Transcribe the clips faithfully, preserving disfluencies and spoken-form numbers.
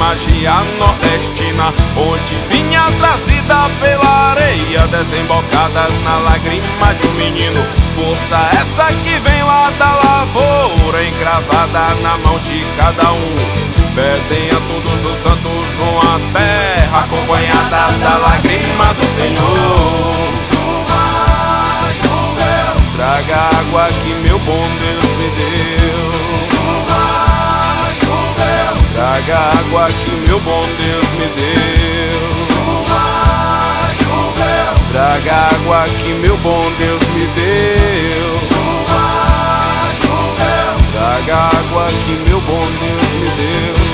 magia nordestina, onde vinha trazida pela areia, desembocadas na lágrima de um menino. Força essa que vem lá da lavoura, encravada na mão de cada um. Pedem a todos os santos uma terra, acompanhada da lágrima do Senhor. Chuva, choveu, traga água que meu bom Deus me deu. Chuva, choveu, traga água que meu bom Deus me deu. Chuva, choveu, traga água que meu bom Deus me deu. Chuva, choveu, traga água que meu bom Deus me deu.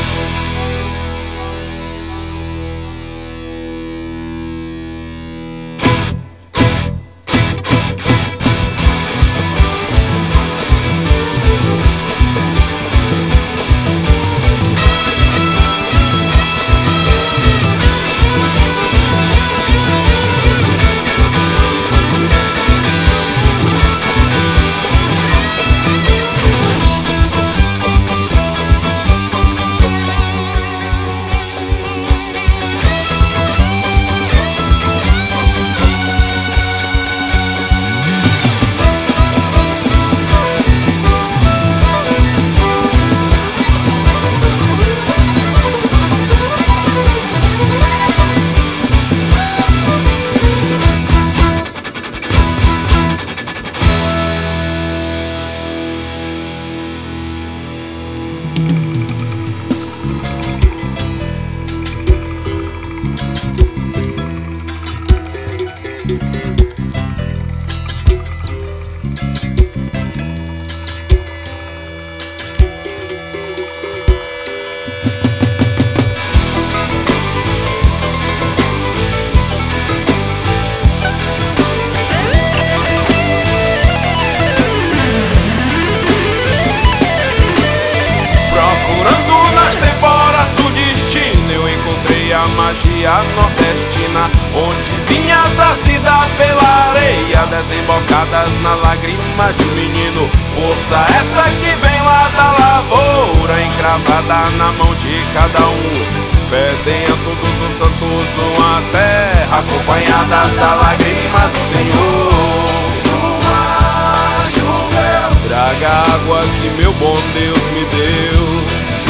A magia nordestina, onde vinha trazida pela areia, desembocadas na lágrima de um menino. Força essa que vem lá da lavoura, encravada na mão de cada um. Pedem a todos os santos uma terra, acompanhada da lágrima do Senhor. Chuva, choveu, traga água que meu bom Deus me deu.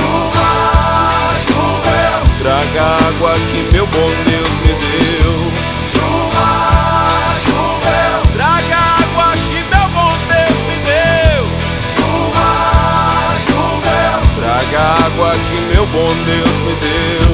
Traga água que meu bom Deus me deu. Chuva, choveu, traga água que meu bom Deus me deu. Chuva, choveu, traga água que meu bom Deus me deu.